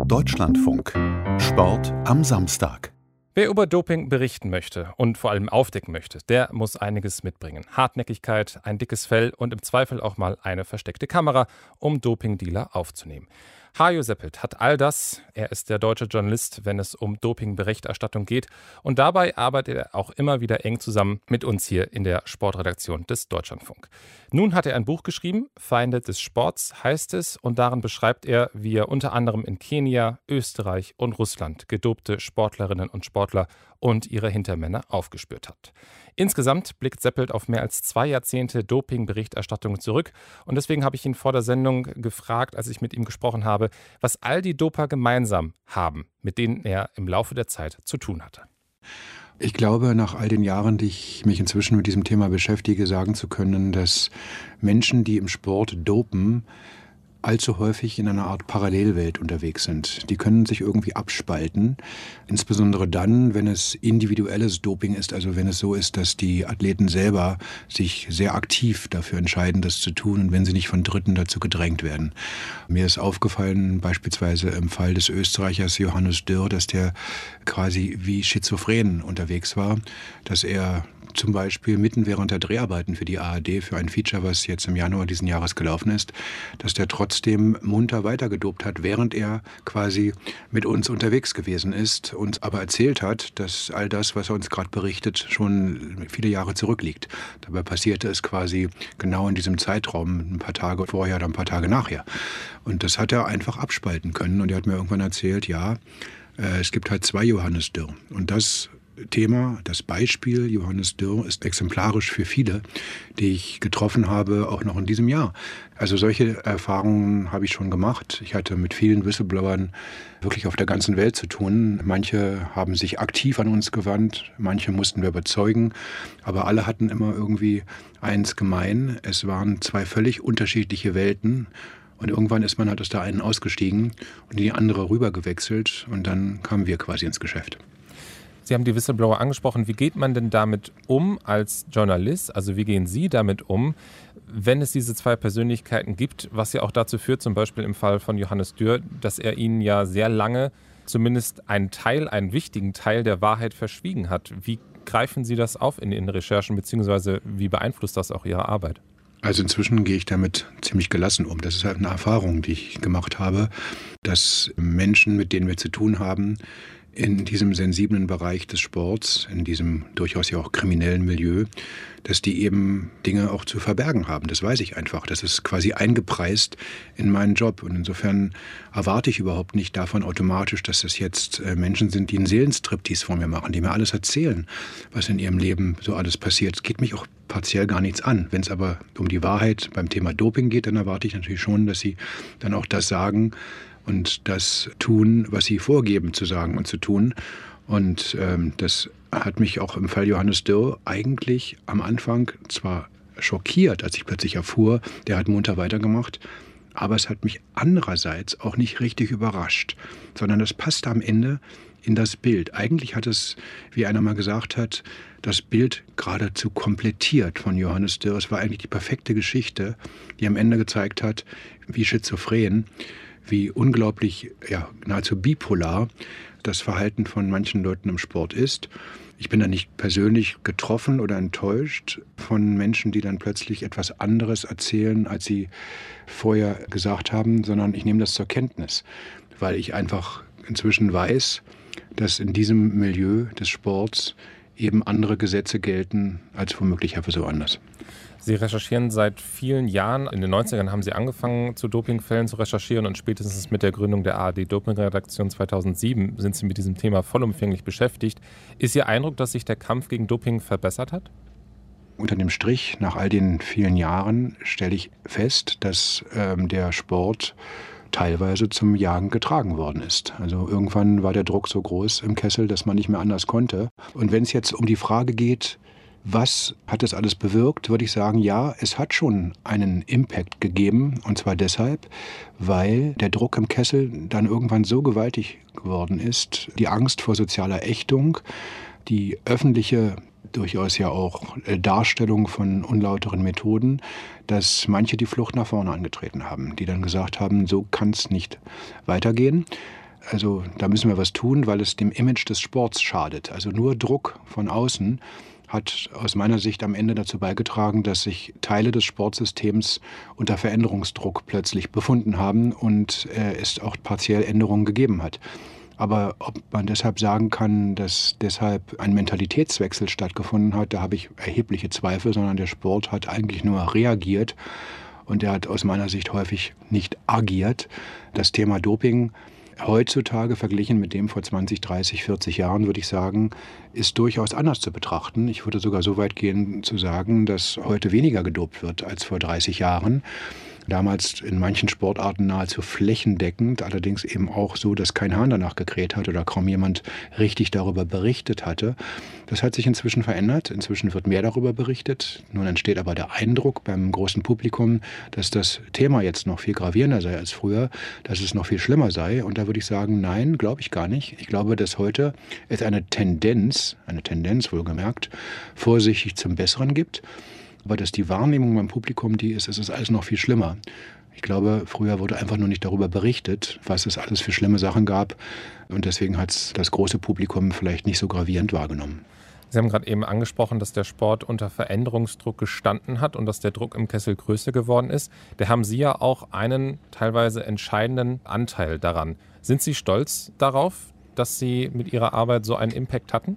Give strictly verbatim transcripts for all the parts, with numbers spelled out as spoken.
Deutschlandfunk. Sport am Samstag. Wer über Doping berichten möchte und vor allem aufdecken möchte, der muss einiges mitbringen. Hartnäckigkeit, ein dickes Fell und im Zweifel auch mal eine versteckte Kamera, um Dopingdealer aufzunehmen. Hajo Seppelt hat all das. Er ist der deutsche Journalist, wenn es um Dopingberichterstattung geht. Und dabei arbeitet er auch immer wieder eng zusammen mit uns hier in der Sportredaktion des Deutschlandfunk. Nun hat er ein Buch geschrieben, Feinde des Sports heißt es. Und darin beschreibt er, wie er unter anderem in Kenia, Österreich und Russland gedopte Sportlerinnen und Sportler und ihre Hintermänner aufgespürt hat. Insgesamt blickt Seppelt auf mehr als zwei Jahrzehnte Dopingberichterstattung zurück. Und deswegen habe ich ihn vor der Sendung gefragt, als ich mit ihm gesprochen habe, was all die Doper gemeinsam haben, mit denen er im Laufe der Zeit zu tun hatte. Ich glaube, nach all den Jahren, die ich mich inzwischen mit diesem Thema beschäftige, sagen zu können, dass Menschen, die im Sport dopen, allzu häufig in einer Art Parallelwelt unterwegs sind. Die können sich irgendwie abspalten, insbesondere dann, wenn es individuelles Doping ist, also wenn es so ist, dass die Athleten selber sich sehr aktiv dafür entscheiden, das zu tun und wenn sie nicht von Dritten dazu gedrängt werden. Mir ist aufgefallen, beispielsweise im Fall des Österreichers Johannes Dürr, dass der quasi wie schizophren unterwegs war, dass er zum Beispiel mitten während der Dreharbeiten für die A R D, für ein Feature, was jetzt im Januar diesen Jahres gelaufen ist, dass der trotzdem munter weitergedopt hat, während er quasi mit uns unterwegs gewesen ist, uns aber erzählt hat, dass all das, was er uns gerade berichtet, schon viele Jahre zurückliegt. Dabei passierte es quasi genau in diesem Zeitraum, ein paar Tage vorher oder ein paar Tage nachher. Und das hat er einfach abspalten können. Und er hat mir irgendwann erzählt, ja, äh, es gibt halt zwei Johannes Dürr. Und das Thema, das Beispiel Johannes Dürr ist exemplarisch für viele, die ich getroffen habe, auch noch in diesem Jahr. Also solche Erfahrungen habe ich schon gemacht. Ich hatte mit vielen Whistleblowern wirklich auf der ganzen Welt zu tun. Manche haben sich aktiv an uns gewandt, manche mussten wir überzeugen, aber alle hatten immer irgendwie eins gemein. Es waren zwei völlig unterschiedliche Welten. Und irgendwann ist man halt aus der einen ausgestiegen und in die andere rübergewechselt und dann kamen wir quasi ins Geschäft. Sie haben die Whistleblower angesprochen. Wie geht man denn damit um als Journalist? Also wie gehen Sie damit um, wenn es diese zwei Persönlichkeiten gibt, was ja auch dazu führt, zum Beispiel im Fall von Johannes Dürr, dass er Ihnen ja sehr lange zumindest einen Teil, einen wichtigen Teil der Wahrheit verschwiegen hat. Wie greifen Sie das auf in Ihren Recherchen, beziehungsweise wie beeinflusst das auch Ihre Arbeit? Also inzwischen gehe ich damit ziemlich gelassen um. Das ist halt eine Erfahrung, die ich gemacht habe, dass Menschen, mit denen wir zu tun haben, in diesem sensiblen Bereich des Sports, in diesem durchaus ja auch kriminellen Milieu, dass die eben Dinge auch zu verbergen haben. Das weiß ich einfach. Das ist quasi eingepreist in meinen Job. Und insofern erwarte ich überhaupt nicht davon automatisch, dass das jetzt Menschen sind, die einen Seelenstriptease vor mir machen, die mir alles erzählen, was in ihrem Leben so alles passiert. Es geht mich auch partiell gar nichts an. Wenn es aber um die Wahrheit beim Thema Doping geht, dann erwarte ich natürlich schon, dass sie dann auch das sagen, und das tun, was sie vorgeben zu sagen und zu tun. Und ähm, das hat mich auch im Fall Johannes Dürr eigentlich am Anfang zwar schockiert, als ich plötzlich erfuhr, der hat munter weitergemacht, aber es hat mich andererseits auch nicht richtig überrascht, sondern das passte am Ende in das Bild. Eigentlich hat es, wie einer mal gesagt hat, das Bild geradezu komplettiert von Johannes Dürr. Es war eigentlich die perfekte Geschichte, die am Ende gezeigt hat, wie schizophren, wie unglaublich, ja, nahezu bipolar das Verhalten von manchen Leuten im Sport ist. Ich bin da nicht persönlich getroffen oder enttäuscht von Menschen, die dann plötzlich etwas anderes erzählen, als sie vorher gesagt haben, sondern ich nehme das zur Kenntnis, weil ich einfach inzwischen weiß, dass in diesem Milieu des Sports eben andere Gesetze gelten als womöglich so anders. Sie recherchieren seit vielen Jahren. In den neunzigern haben Sie angefangen, zu Dopingfällen zu recherchieren und spätestens mit der Gründung der A R D-Dopingredaktion zweitausendsieben sind Sie mit diesem Thema vollumfänglich beschäftigt. Ist Ihr Eindruck, dass sich der Kampf gegen Doping verbessert hat? Unter dem Strich, nach all den vielen Jahren, stelle ich fest, dass ähm, der Sport teilweise zum Jagen getragen worden ist. Also irgendwann war der Druck so groß im Kessel, dass man nicht mehr anders konnte. Und wenn es jetzt um die Frage geht, was hat das alles bewirkt, würde ich sagen, ja, es hat schon einen Impact gegeben. Und zwar deshalb, weil der Druck im Kessel dann irgendwann so gewaltig geworden ist. Die Angst vor sozialer Ächtung, die öffentliche, durchaus ja auch Darstellung von unlauteren Methoden, dass manche die Flucht nach vorne angetreten haben, die dann gesagt haben, so kann es nicht weitergehen. Also da müssen wir was tun, weil es dem Image des Sports schadet. Also nur Druck von außen hat aus meiner Sicht am Ende dazu beigetragen, dass sich Teile des Sportsystems unter Veränderungsdruck plötzlich befunden haben und äh, es auch partiell Änderungen gegeben hat. Aber ob man deshalb sagen kann, dass deshalb ein Mentalitätswechsel stattgefunden hat, da habe ich erhebliche Zweifel, sondern der Sport hat eigentlich nur reagiert und er hat aus meiner Sicht häufig nicht agiert. Das Thema Doping heutzutage verglichen mit dem vor zwanzig, dreißig, vierzig Jahren, würde ich sagen, ist durchaus anders zu betrachten. Ich würde sogar so weit gehen zu sagen, dass heute weniger gedopt wird als vor dreißig Jahren. Damals in manchen Sportarten nahezu flächendeckend, allerdings eben auch so, dass kein Hahn danach gekräht hat oder kaum jemand richtig darüber berichtet hatte. Das hat sich inzwischen verändert. Inzwischen wird mehr darüber berichtet. Nun entsteht aber der Eindruck beim großen Publikum, dass das Thema jetzt noch viel gravierender sei als früher, dass es noch viel schlimmer sei. Und da würde ich sagen, nein, glaube ich gar nicht. Ich glaube, dass heute es eine Tendenz, eine Tendenz wohlgemerkt, vorsichtig zum Besseren gibt. Aber dass die Wahrnehmung beim Publikum die ist, es ist alles noch viel schlimmer. Ich glaube, früher wurde einfach nur nicht darüber berichtet, was es alles für schlimme Sachen gab. Und deswegen hat es das große Publikum vielleicht nicht so gravierend wahrgenommen. Sie haben gerade eben angesprochen, dass der Sport unter Veränderungsdruck gestanden hat und dass der Druck im Kessel größer geworden ist. Da haben Sie ja auch einen teilweise entscheidenden Anteil daran. Sind Sie stolz darauf, dass Sie mit Ihrer Arbeit so einen Impact hatten?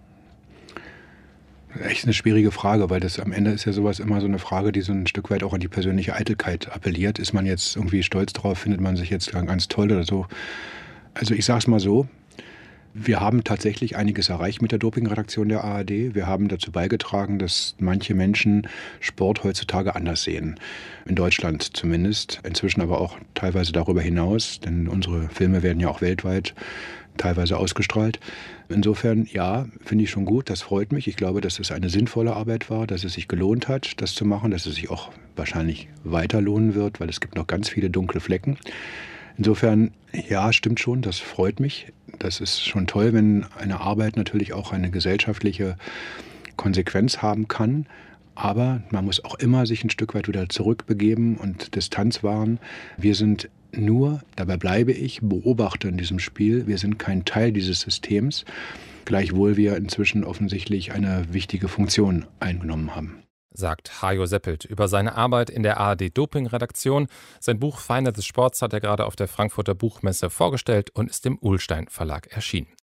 Echt eine schwierige Frage, weil das am Ende ist ja sowas immer so eine Frage, die so ein Stück weit auch an die persönliche Eitelkeit appelliert. Ist man jetzt irgendwie stolz drauf, findet man sich jetzt ganz toll oder so? Also ich sage es mal so, wir haben tatsächlich einiges erreicht mit der Dopingredaktion der A R D. Wir haben dazu beigetragen, dass manche Menschen Sport heutzutage anders sehen. In Deutschland zumindest, inzwischen aber auch teilweise darüber hinaus, denn unsere Filme werden ja auch weltweit teilweise ausgestrahlt. Insofern, ja, finde ich schon gut, das freut mich. Ich glaube, dass es eine sinnvolle Arbeit war, dass es sich gelohnt hat, das zu machen, dass es sich auch wahrscheinlich weiter lohnen wird, weil es gibt noch ganz viele dunkle Flecken. Insofern, ja, stimmt schon, das freut mich. Das ist schon toll, wenn eine Arbeit natürlich auch eine gesellschaftliche Konsequenz haben kann. Aber man muss auch immer sich ein Stück weit wieder zurückbegeben und Distanz wahren. Wir sind nur, dabei bleibe ich, Beobachter in diesem Spiel. Wir sind kein Teil dieses Systems, gleichwohl wir inzwischen offensichtlich eine wichtige Funktion eingenommen haben. Sagt Hajo Seppelt über seine Arbeit in der A R D-Doping-Redaktion. Sein Buch Feinde des Sports hat er gerade auf der Frankfurter Buchmesse vorgestellt und ist im Ullstein Verlag erschienen.